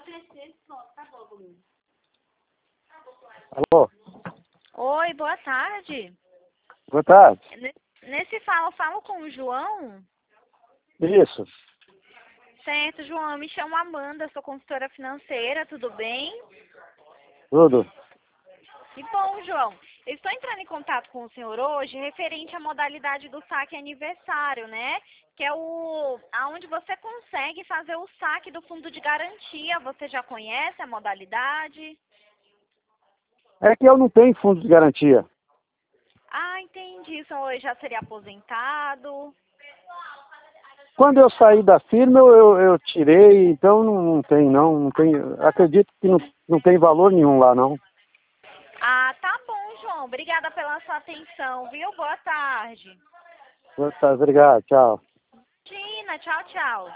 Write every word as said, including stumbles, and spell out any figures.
Alô? Oi, boa tarde. Boa tarde. Ne- Nesse falo, falo com o João. Isso. Certo, João, eu me chamo Amanda, sou consultora financeira, tudo bem? Tudo. Que bom, João. Eu estou entrando em contato com o senhor hoje referente à modalidade do saque aniversário, né? Que é o aonde você consegue fazer o saque do fundo de garantia. Você já conhece a modalidade? É que eu não tenho fundo de garantia. Ah, entendi. O senhor já seria aposentado. Quando eu saí da firma, eu, eu, eu tirei, então não, não tem, não. Não tem, acredito que não, não tem valor nenhum lá, não. Ah, tá bom, João. Obrigada pela sua atenção, viu? Boa tarde. Tá, obrigado, tchau. Tina, tchau, tchau.